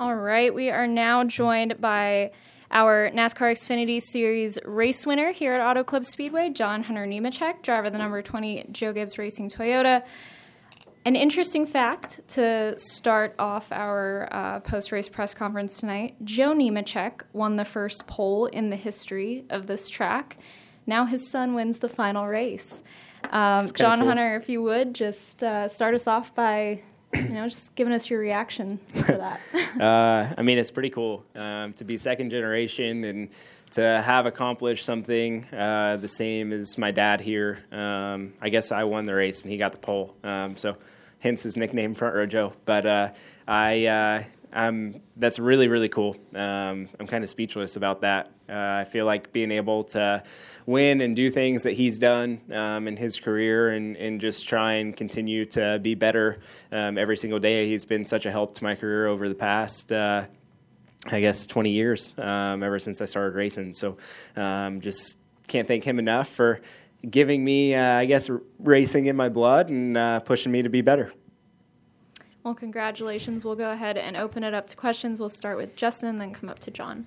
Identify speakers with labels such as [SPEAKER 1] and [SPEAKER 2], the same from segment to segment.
[SPEAKER 1] All right, we are now joined by our NASCAR Xfinity Series race winner here at Auto Club Speedway, John Hunter Nemechek, driver of the number 20 Joe Gibbs Racing Toyota. An interesting fact to start off our post-race press conference tonight, Joe Nemechek won the first pole in the history of this track. Now his son wins the final race. John
[SPEAKER 2] cool.
[SPEAKER 1] Hunter, if you would, just start us off by just giving us your reaction to that.
[SPEAKER 2] It's pretty cool to be second generation and to have accomplished something the same as my dad here. I guess I won the race and he got the pole, so hence his nickname, Front Row Joe. But that's really, really cool. I'm kind of speechless about that. I feel like being able to win and do things that he's done in his career and just try and continue to be better every single day. He's been such a help to my career over the past, 20 years, ever since I started racing. So just can't thank him enough for giving me, racing in my blood and pushing me to be better.
[SPEAKER 1] Well, congratulations. We'll go ahead and open it up to questions. We'll start with Justin and then come up to John.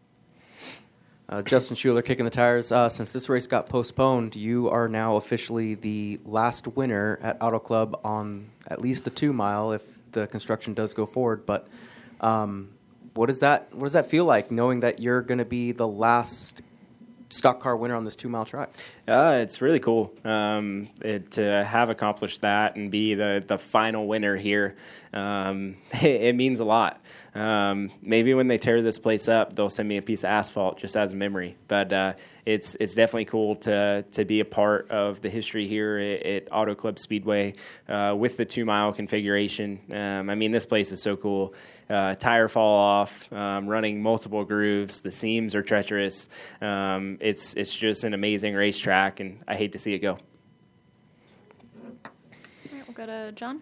[SPEAKER 3] Justin Schuler, Kicking the Tires. Since this race got postponed, you are now officially the last winner at Auto Club on at least the 2 mile if the construction does go forward. But what does that feel like, knowing that you're going to be the last stock car winner on this 2 mile track?
[SPEAKER 2] It's really cool to have accomplished that and be the final winner here. It means a lot. Maybe when they tear this place up, they'll send me a piece of asphalt just as a memory. But it's definitely cool to be a part of the history here at Auto Club Speedway with the 2 mile configuration. This place is so cool. Tire fall off, running multiple grooves. The seams are treacherous. It's just an amazing racetrack, and I hate to see it go.
[SPEAKER 1] All right, we'll go to John.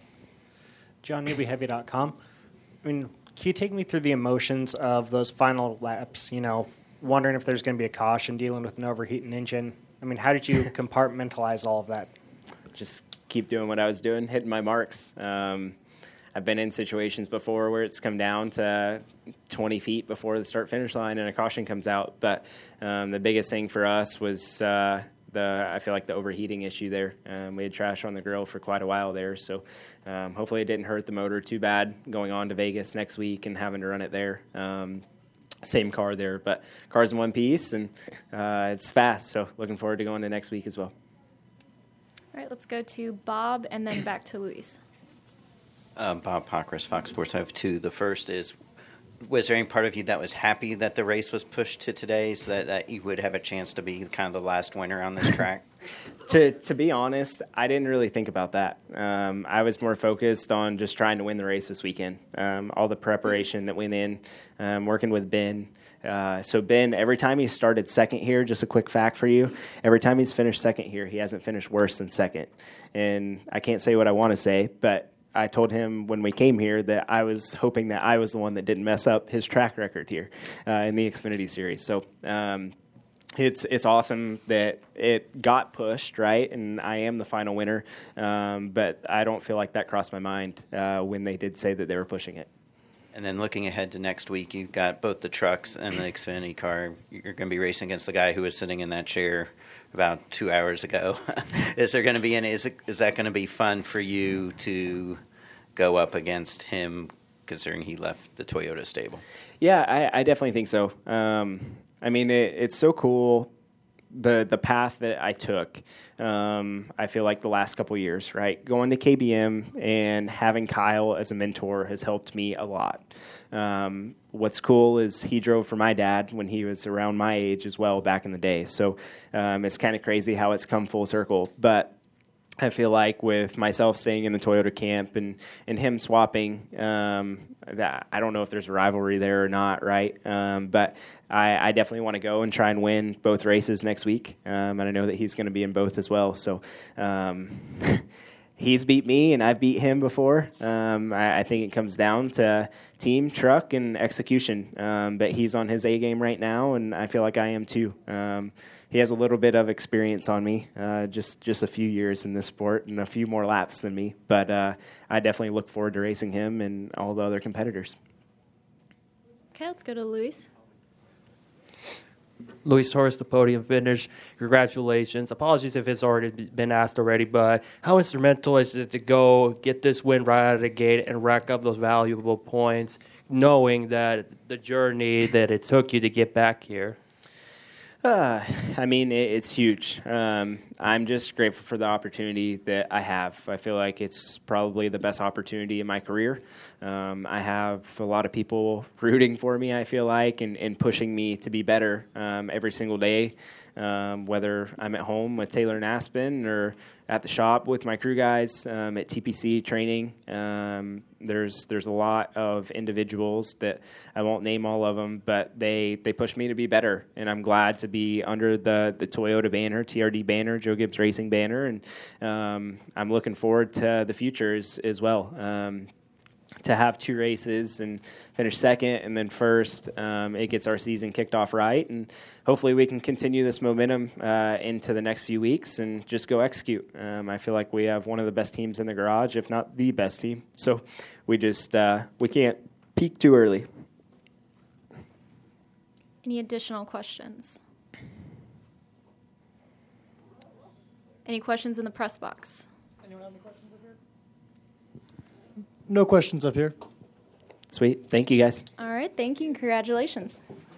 [SPEAKER 4] JohnNewbyHeavy.com. Can you take me through the emotions of those final laps, wondering if there's going to be a caution, dealing with an overheating engine? How did you compartmentalize all of that?
[SPEAKER 2] Just keep doing what I was doing, hitting my marks. I've been in situations before where it's come down to 20 feet before the start-finish line and a caution comes out. But the biggest thing for us was I feel like the overheating issue there. We had trash on the grill for quite a while there. So hopefully it didn't hurt the motor too bad going on to Vegas next week and having to run it there. Same car there, but car's in one piece and it's fast. So looking forward to going to next week as well.
[SPEAKER 1] All right, let's go to Bob and then back to Luis.
[SPEAKER 5] Bob Pockris, Fox Sports. I have two. The first is, was there any part of you that was happy that the race was pushed to today so that you would have a chance to be kind of the last winner on this track?
[SPEAKER 2] To be honest, I didn't really think about that. I was more focused on just trying to win the race this weekend. All the preparation that went in, working with Ben. So Ben, every time he started second here, just a quick fact for you, every time he's finished second here, he hasn't finished worse than second. And I can't say what I want to say, but I told him when we came here that I was hoping that I was the one that didn't mess up his track record here in the Xfinity Series. So it's awesome that it got pushed, right? And I am the final winner. But I don't feel like that crossed my mind when they did say that they were pushing it.
[SPEAKER 5] And then looking ahead to next week, you've got both the trucks and the Xfinity car. You're going to be racing against the guy who was sitting in that chair about 2 hours ago. Is there going to be is that going to be fun for you to go up against him, considering he left the Toyota stable?
[SPEAKER 2] Yeah, I definitely think so. It's so cool, the path that I took. I feel like the last couple of years, right? Going to KBM and having Kyle as a mentor has helped me a lot. What's cool is he drove for my dad when he was around my age as well back in the day. So it's kind of crazy how it's come full circle. But I feel like with myself staying in the Toyota camp and him swapping, that I don't know if there's a rivalry there or not, right? But I definitely want to go and try and win both races next week. And I know that he's going to be in both as well. So he's beat me and I've beat him before. I think it comes down to team, truck, and execution. But he's on his A game right now, and I feel like I am too. He has a little bit of experience on me, just a few years in this sport and a few more laps than me. But I definitely look forward to racing him and all the other competitors.
[SPEAKER 1] Okay, let's go to Luis.
[SPEAKER 6] Luis Torres, the podium finish. Congratulations. Apologies if it's already been asked already, but how instrumental is it to go get this win right out of the gate and rack up those valuable points, knowing that the journey that it took you to get back here?
[SPEAKER 2] I mean, it's huge. I'm just grateful for the opportunity that I have. I feel like it's probably the best opportunity in my career. I have a lot of people rooting for me, I feel like, and pushing me to be better every single day, whether I'm at home with Taylor and Aspen or at the shop with my crew guys at TPC training. There's a lot of individuals that I won't name all of them, but they push me to be better, and I'm glad to be under the Toyota banner, TRD banner, Joe Gibbs Racing banner, and I'm looking forward to the future as well. To have 2 races and finish second and then first, it gets our season kicked off right, and hopefully we can continue this momentum into the next few weeks and just go execute. I feel like we have one of the best teams in the garage, if not the best team. So we just we can't peak too early.
[SPEAKER 1] Any additional questions? Any questions in the press box?
[SPEAKER 7] Anyone have any questions up here? No questions up here.
[SPEAKER 2] Sweet. Thank you, guys.
[SPEAKER 1] All right, thank you and congratulations.